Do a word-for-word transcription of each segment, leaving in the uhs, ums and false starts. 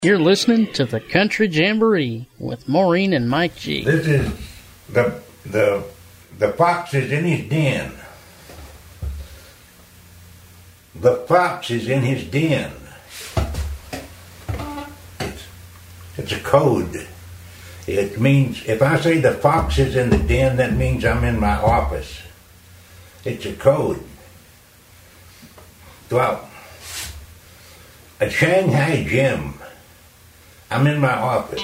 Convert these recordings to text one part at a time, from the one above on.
You're listening to the Country Jamboree with Maureen and Mike G. This is the the the fox is in his den. The fox is in his den. It's, it's a code. It means if I say the fox is in the den, that means I'm in my office. It's a code. Well, at Shanghai Gym, I'm in my office.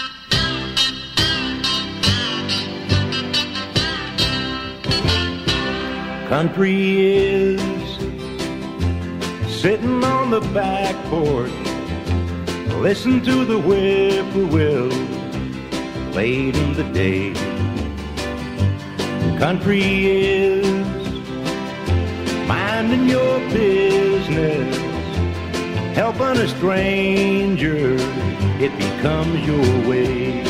Country is sitting on the back porch, listen to the whippoorwill late in the day. Country is minding your business, helping a stranger, it becomes your way.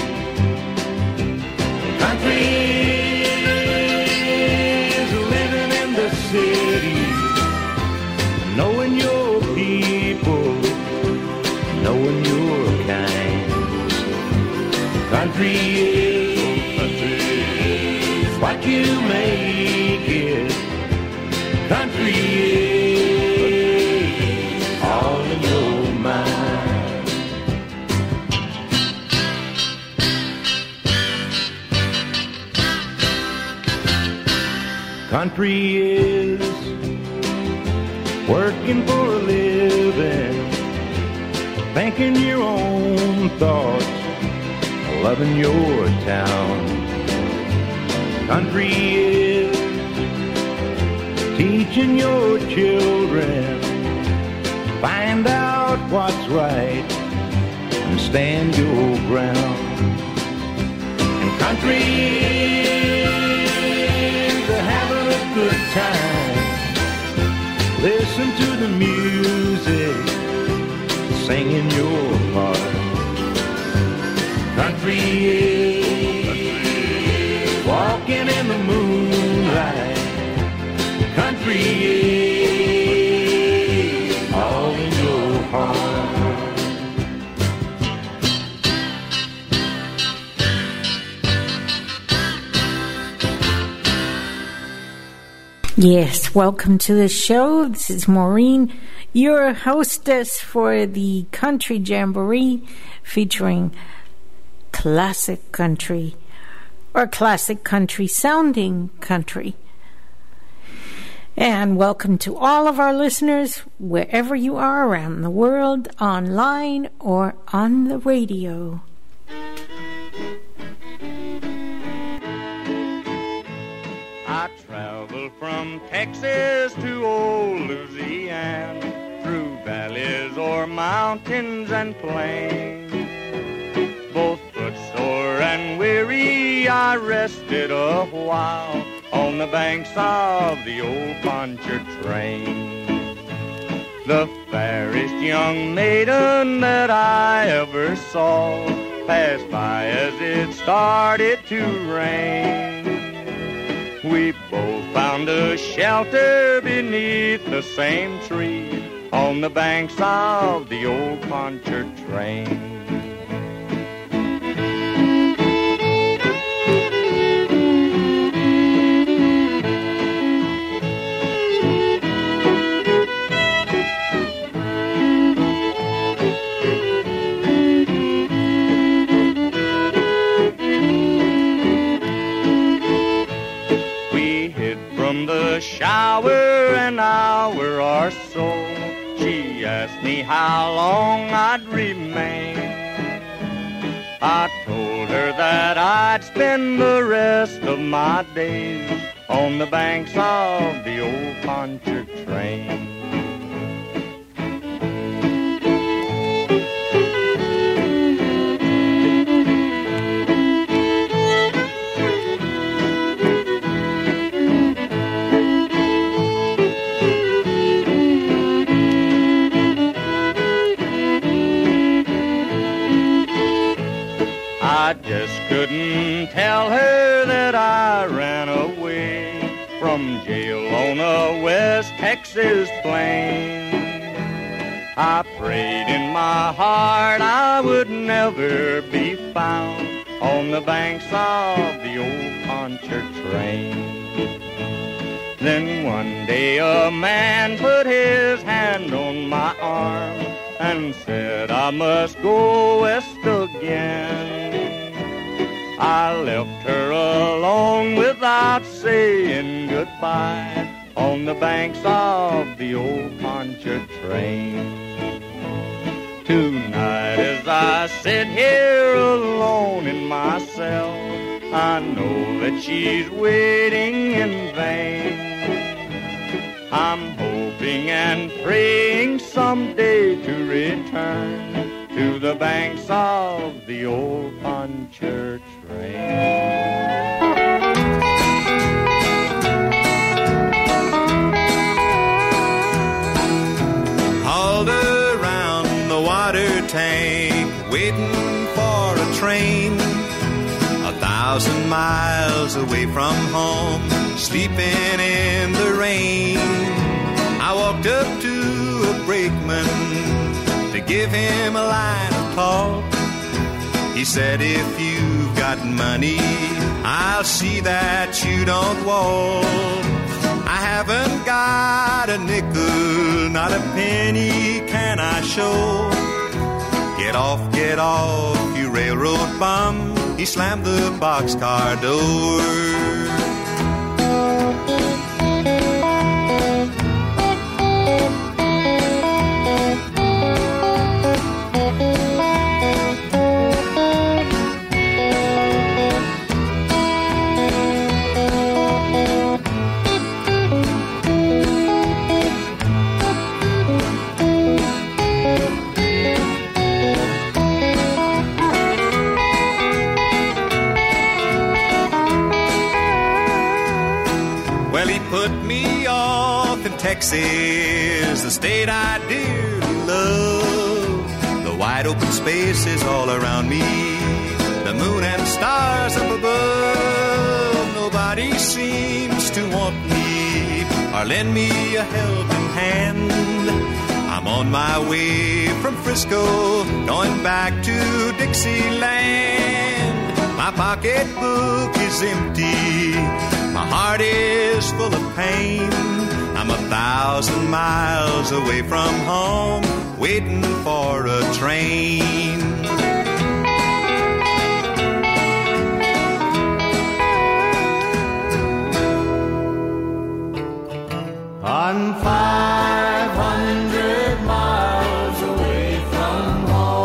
Country is living in the city, knowing your people, knowing your kind. Country is what you make it. Country is all in your mind. Country is working for a living, thinking your own thoughts, loving your town. Country is teaching your children, find out what's right and stand your ground. And country is having a good time, listen to the music, singing your part. Country is walking in the moonlight. Country is all in your heart. Yes, welcome to the show. This is Maureen, your hostess for the Country Jamboree, featuring classic country or classic country sounding country. And welcome to all of our listeners, wherever you are around the world, online or on the radio. I traveled from Texas to old Louisiana, through valleys or mountains and plains. Both footsore and weary, I rested a while on the banks of the old Pontchartrain. The fairest young maiden that I ever saw passed by as it started to rain. We both found a shelter beneath the same tree on the banks of the old Pontchartrain. The shower an hour or so, she asked me how long I'd remain. I told her that I'd spend the rest of my days on the banks of the old Pontchartrain. I just couldn't tell her that I ran away from jail on a West Texas plain. I prayed in my heart I would never be found on the banks of the old Pontchartrain. Then one day a man put his hand on my arm and said I must go west again. I left her alone without saying goodbye on the banks of the old Pontchartrain. Tonight as I sit here alone in my cell, I know that she's waiting in vain. I'm hoping and praying someday to return to the banks of the old Pontchartrain. Hauled around the water tank, waiting for a train. A thousand miles away from home, sleeping in the rain. I walked up to a brakeman to give him a line of talk. He said, if you've got money, I'll see that you don't walk. I haven't got a nickel, not a penny can I show. Get off, get off, you railroad bum. He slammed the boxcar door. Texas, the state I dearly love. The wide open spaces all around me, the moon and stars up above. Nobody seems to want me or lend me a helping hand. I'm on my way from Frisco, going back to Dixieland. My pocketbook is empty, my heart is full of pain. I'm a thousand miles away from home, waiting for a train. I'm five hundred miles away from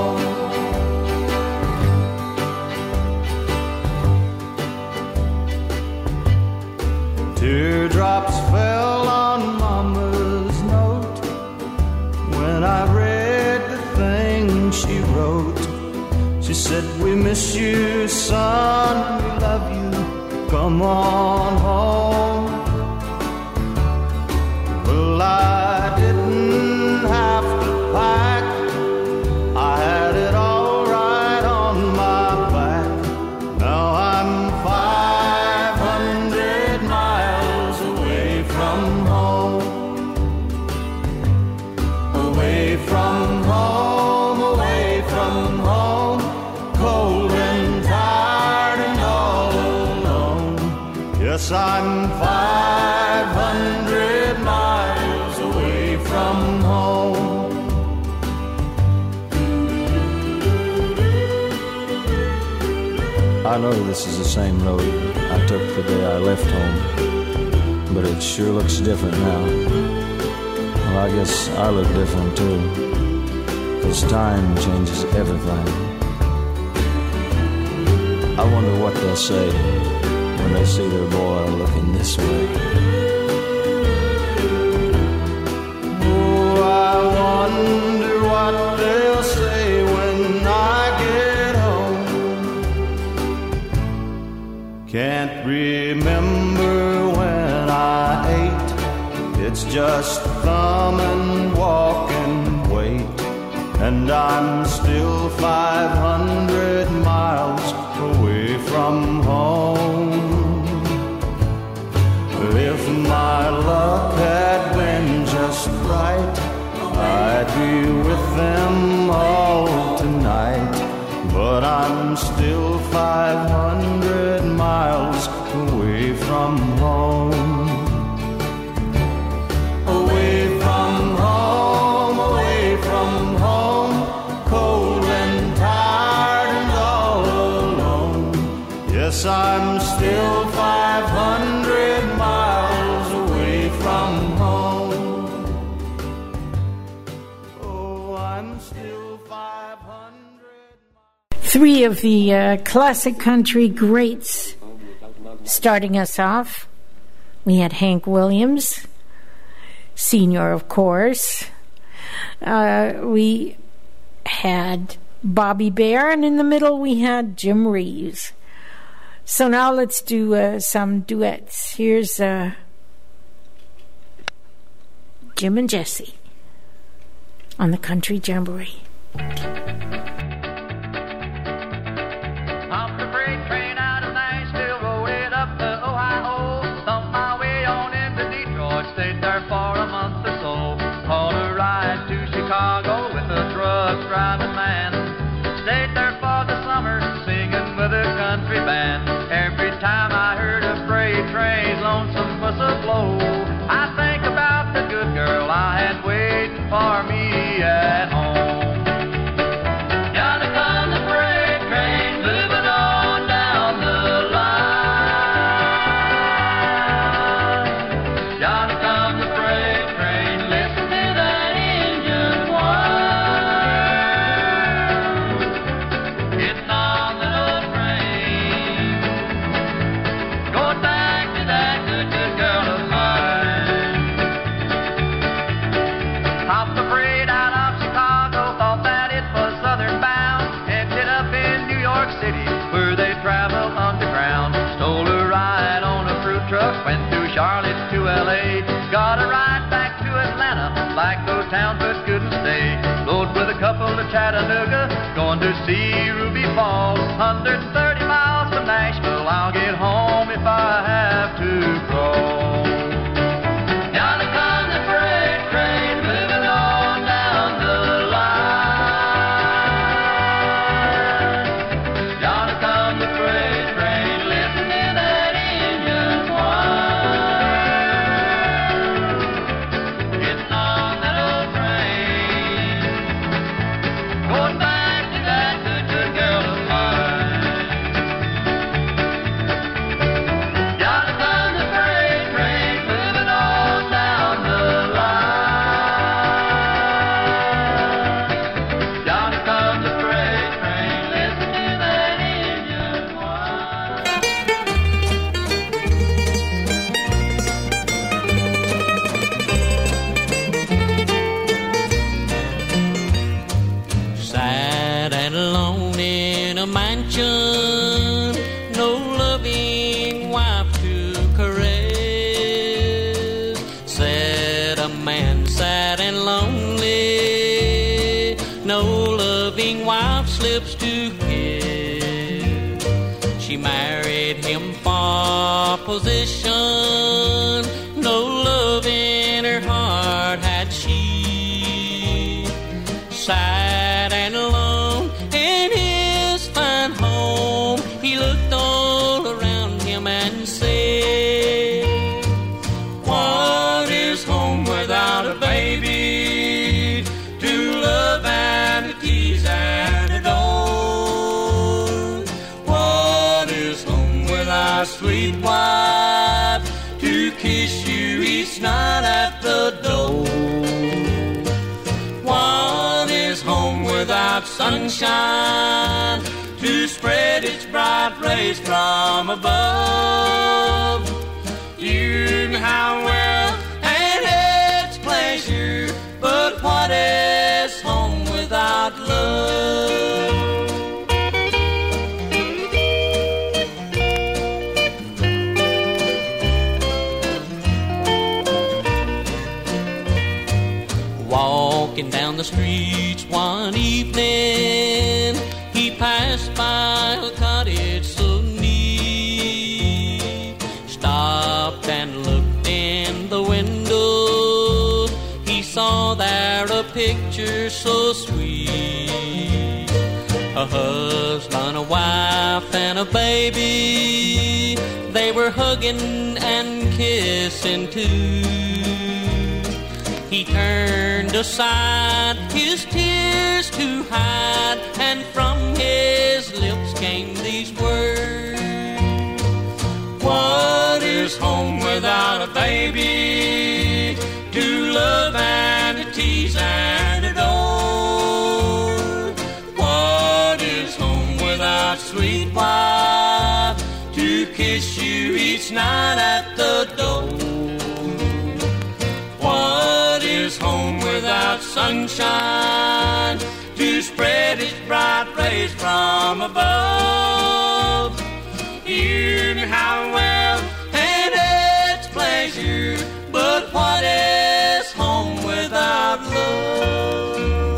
home. Teardrops fell on Mama's note when I read the thing she wrote. She said, we miss you, son, we love you, come on home. Well, I didn't have to pack, I had it all right on my back. Now I'm five hundred miles away from home. Away from home, away from home, cold and tired and all alone. Yes, I'm five hundred miles away from home. I know this is the same road I took the day I left home, but it sure looks different now. Well, I guess I look different too, 'cause time changes everything. I wonder what they'll say when they see their boy looking this way. Oh, I wonder what they'll say when I get home. Can't remember when I ate, it's just thumb and walk and wait. And I'm still five hundred miles away from home. If my luck had been just right, I'd be night, but I'm still five hundred miles away from home. Away from home, away from home, cold and tired and all alone. Yes, I'm still five hundred miles away from home. Oh, I'm still five hundred miles. Three of the uh, classic country greats starting us off. We had Hank Williams, Senior, of course. Uh, we had Bobby Bare, and in the middle we had Jim Reeves. So now let's do uh, some duets. Here's uh, Jim and Jesse on the Country Jamboree. Off the freight train out of Nashville, rode it up to Ohio, thumped my way on into Detroit, stayed there for a month or so, caught a ride to Chicago with a truck driving man, stayed there for the summer, singing with a country band. Every time I heard a freight train's lonesome whistle blow, I think about the good girl I had waiting for me at home. Yonder comes the freight train moving on down the line. Yonder comes the freight train, listen to that engine whine. Getting on the little train, going back to that good, good girl of mine. Hopped the freight out of Chicago, thought that it was southern bound, ended up in New York City, where they travel underground. Stole a ride on a fruit truck, went through Charlotte to L A, got a ride back to Atlanta, liked those towns but couldn't stay. Rode with a couple to Chattanooga, going to see Ruby Falls. one hundred thirty miles from Nashville, I'll get home if I have to crawl. Yonder comes the freight train moving on down the line. Yonder comes the freight train, listen to that engine whine. Getting on that old train, going back to that good, good girl of mine. Yonder comes the freight train moving on down the line. Yonder comes the freight train, listen to that engine whine. Sad and alone in a mansion, no loving wife to caress. Said a man sad and lonely, no loving wife slips to kiss. She married him for position, no love in her heart had she. Sad and alone in his fine home, he looked all around him and said, what is home without a baby to love and to tease and adore? What is home without a sweet wife to kiss you each night at the door? What is home without sunshine to spread its bright rays from above? You know how well and its pleasure, but what is home without love? Walking down the streets one evening, he passed by a cottage so neat. Stopped and looked in the window, he saw there a picture so sweet. a husband, a wife, and a baby. They were hugging and kissing too. He turned aside, his tears to hide, and from his lips came these words. What is home without a baby to love and to tease and adore? What is home without sweet wife to kiss you each night at the door? What is home without sunshine to spread its bright rays from above? You know how well and its pleasure, but what is home without love?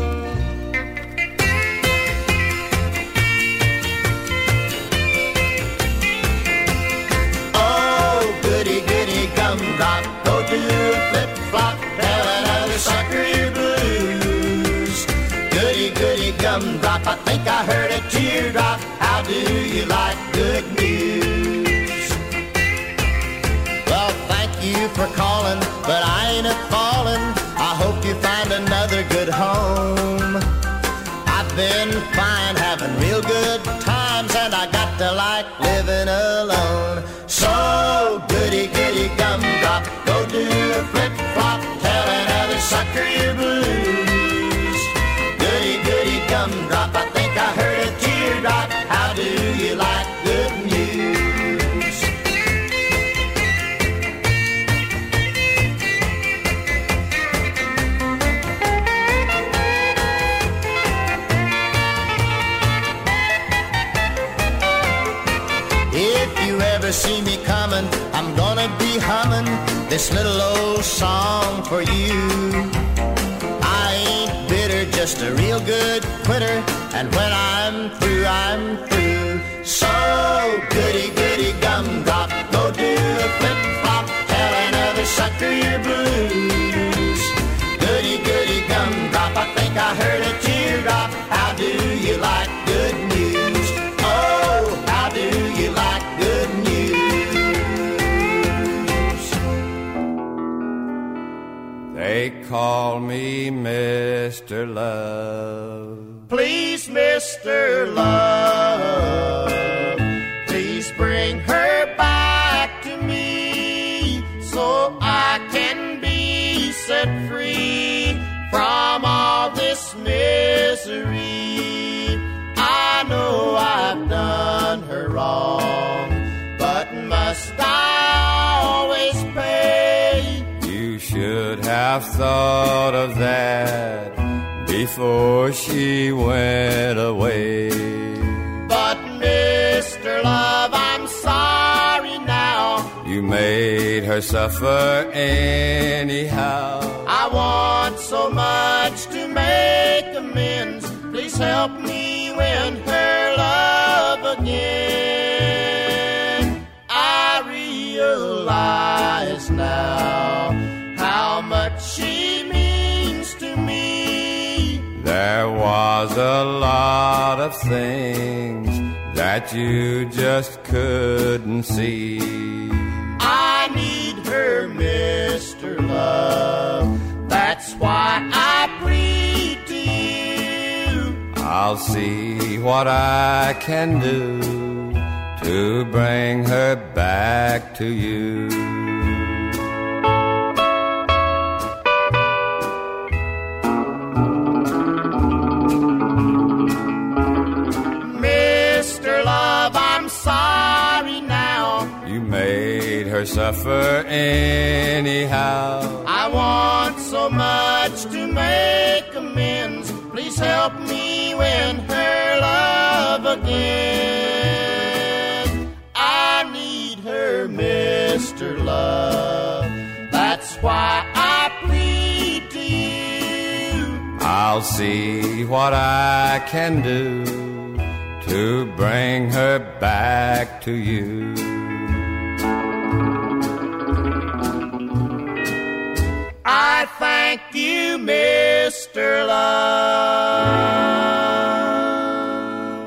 Oh, goody, goody gumdrop, go to flip-flop, tell another sucker your blues. Goody, goody gumdrop, I think I heard a teardrop. How do you like good news? Well, thank you for calling, but I ain't a-falling. I hope you find another good home. I've been fine, having real good times, and I got to like living alone. So, goody, goody gumdrop, go do a flip-flop, tell another sucker your blues. Goody, goody gumdrop, I think I heard a teardrop. How do you like good news? If you ever see me coming, I'm gonna be humming this little old song for you. I ain't bitter, just a real good quitter, and when I'm through, I'm through. So, goody, goody gumdrop, go do a flip-flop, tell another sucker your blues. Goody, goody gumdrop, I think I heard a teardrop. How do you like good news? Oh, how do you like good news? They call me Mister Love. Please, Mister Love, please bring her back to me so I can be set free from all this misery. I know I've done her wrong, but must I always pay? You should have thought of that before she went away. But Mister Love, I'm sorry now. You made her suffer anyhow. I want so much to make amends. Please help me win her love again. I realize now how much she means to me. There was a lot of things that you just couldn't see. I need her, Mister Love. That's why I plead to you. I'll see what I can do to bring her back to you. Mister Love, I'm sorry now. You made her suffer anyhow. I want so much to make amends. Please help me win her love again. I need her, Mister Love. That's why I plead to you. I'll see what I can do to bring her back to you. I thank you, Mister Love.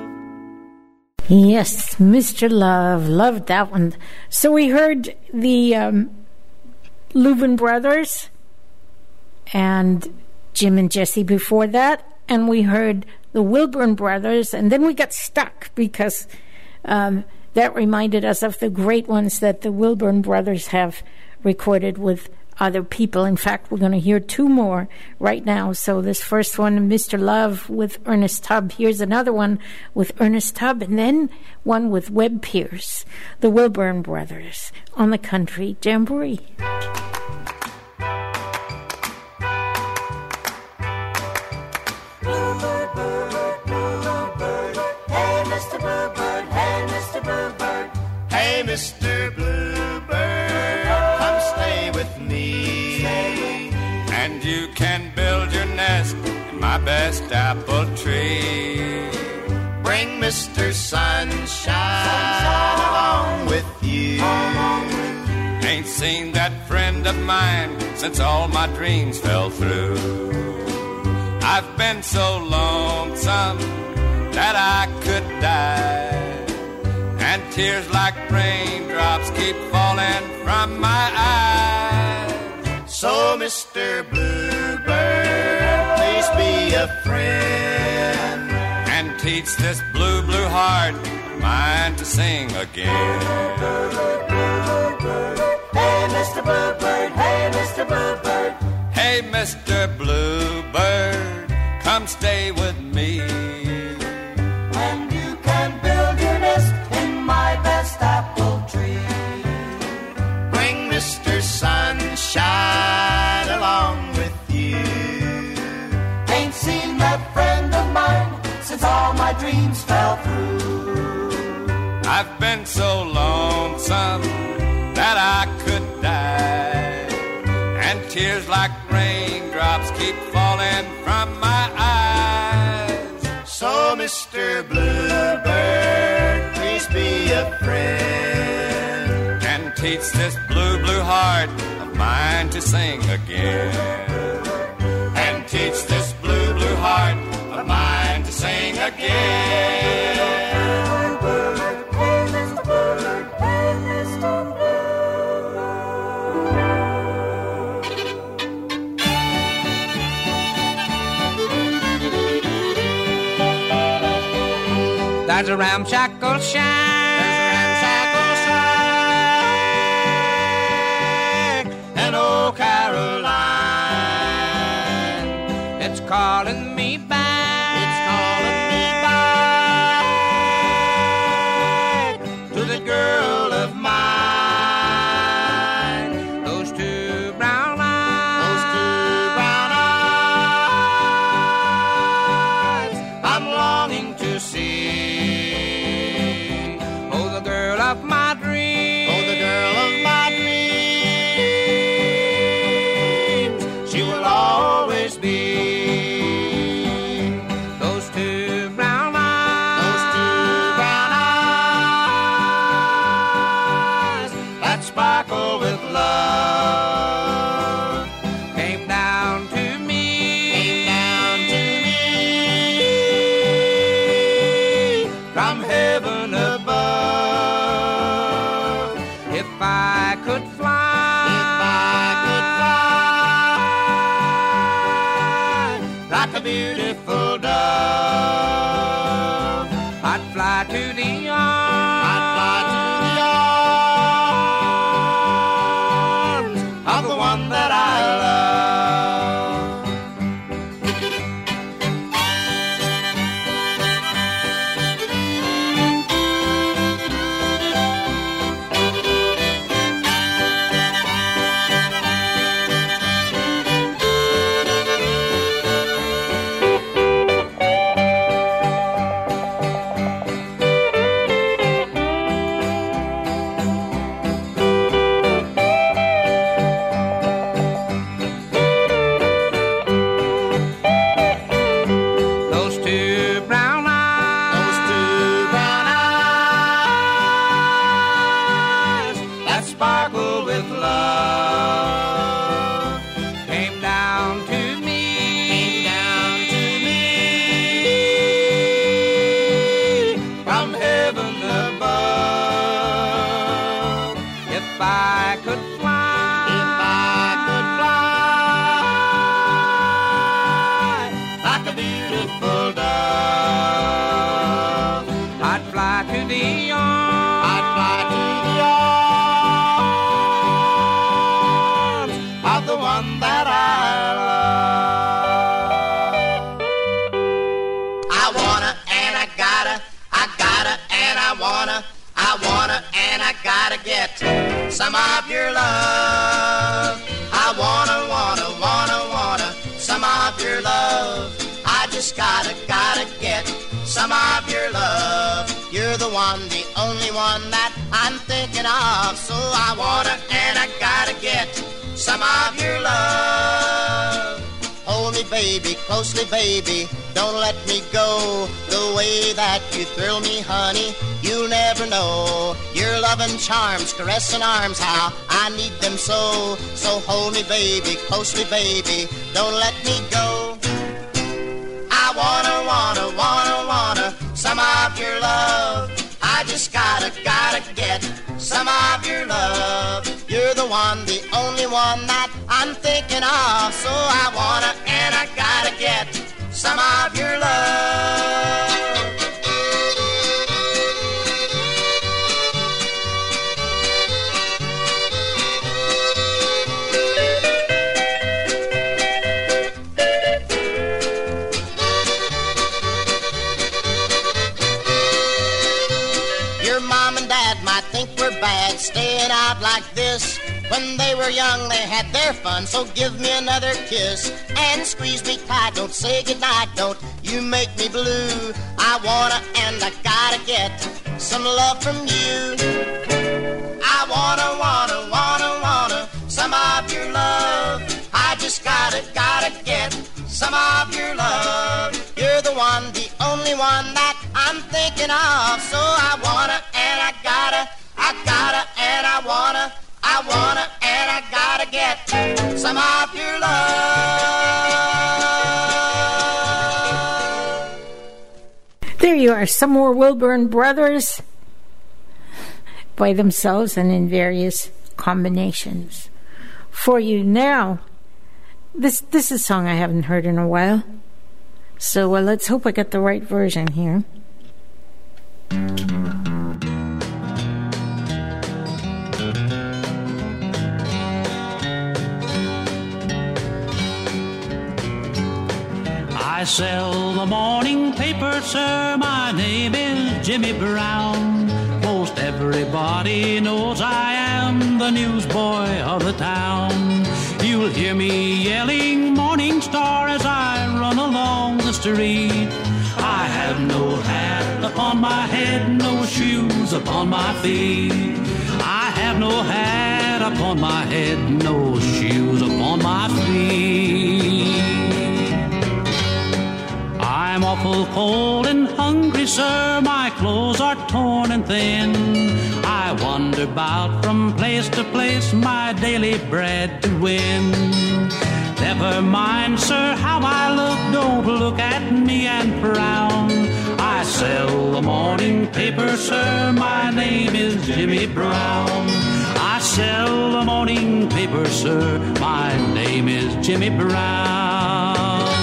Yes, Mister Love. Loved that one. So we heard the um, Louvin Brothers and Jim and Jesse before that, and we heard the Wilburn Brothers, and then we got stuck because um, that reminded us of the great ones that the Wilburn Brothers have recorded with other people. In fact, we're going to hear two more right now. So this first one, Mister Love with Ernest Tubb. Here's another one with Ernest Tubb, and then one with Webb Pierce, the Wilburn Brothers, on the Country Jamboree. Bluebird, bluebird, bluebird. Hey, Mister Bluebird, hey, Mister Bluebird. Hey, Mister Bluebird, come stay with me. And you can build your nest in my best apple tree. Bring Mister Sunshine along with you. Ain't seen that friend of mine since all my dreams fell through. I've been so lonesome that I could die, and tears like raindrops keep falling from my eyes. So, Mister Bluebird, please be a friend and teach this blue, blue heart of mine to sing again. Hey, Mister Bluebird, hey, Mister Bluebird. Hey, Mister Bluebird, come stay with me. And you can build your nest in my best apple tree. Bring Mister Sunshine along with you. Ain't seen that friend of mine since all my dreams fell through. I've been so lonesome that I could die, and tears like raindrops keep falling from my eyes. So, Mister Bluebird, please be a friend and teach this blue, blue heart of mine to sing again. And teach this blue, blue heart of mine to sing again. Hey, Mister Bluebird, hey, Mister Bluebird. There's a ramshackle shack, ramshackle shack in old Caroline. It's calling me back, It's calling me back to the girl of mine. Those two brown eyes, Those two brown eyes I'm longing to see. Oh, the girl of my dreams, Oh, the girl of my dreams. she will always be. Those two brown eyes, Those two brown eyes that sparkle with love came down to me, came down to me from heaven above. If I could fly, If I could fly like a beautiful dove, I'd fly to the arms, I'd fly to the arms of the one that I love. gotta get some of your love. I wanna, wanna, wanna, wanna some of your love. I just gotta, gotta get some of your love. You're the one, the only one that I'm thinking of. So I wanna and I gotta get some of your love. Hold me, baby, closely, baby, don't let me go. The way that you thrill me, honey, you'll never know. Your loving charms, caressing arms, how I need them so. So hold me, baby, closely, baby, don't let me go. I wanna, wanna, wanna, wanna some of your love. I just gotta, gotta get some of your love. You're the one, the only one that I'm thinking of. So I wanna and I gotta get some of your love. Your mom and dad might think we're bad staying out like this. When they were young, they had their fun, so give me another kiss and squeeze me tight. Don't say goodnight, don't you make me blue. I wanna and I gotta get some love from you. I wanna, wanna, wanna, wanna some of your love. I just gotta, gotta get some of your love. You're the one, the only one that I'm thinking of. So I wanna and I gotta, I gotta and I wanna, I wanna and I gotta get some of your love. There you are, some more Wilburn Brothers by themselves and in various combinations. For you now, this this is a song I haven't heard in a while, so uh, let's hope I get the right version here. I sell the morning paper, sir. My name is Jimmy Brown. Most everybody knows I am the newsboy of the town. You'll hear me yelling Morning Star as I run along the street. I have no hat upon my head, no shoes upon my feet. I have no hat upon my head, no shoes upon my feet. I'm awful cold and hungry, sir. My clothes are torn and thin. I wander about from place to place, my daily bread to win. Never mind, sir, how I look. Don't look at me and frown. I sell the morning paper, sir. My name is Jimmy Brown. I sell the morning paper, sir. My name is Jimmy Brown.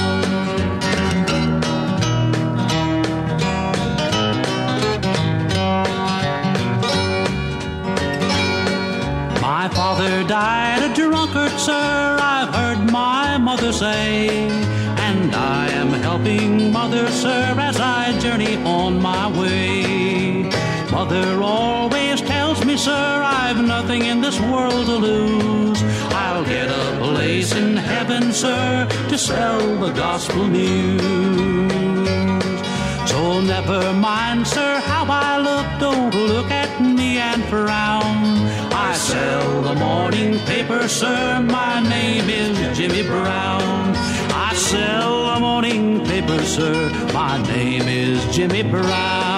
My father died a drunkard, sir, I've heard my mother say, and I am helping mother, sir, as I journey on my way. Mother always tells me, sir, I've nothing in this world to lose. I'll get a place in heaven, sir, to sell the gospel news. So never mind, sir, how I look, don't look at me and frown. I sell the morning paper, sir, my name is Jimmy Brown. I sell the morning paper, sir, my name is Jimmy Brown.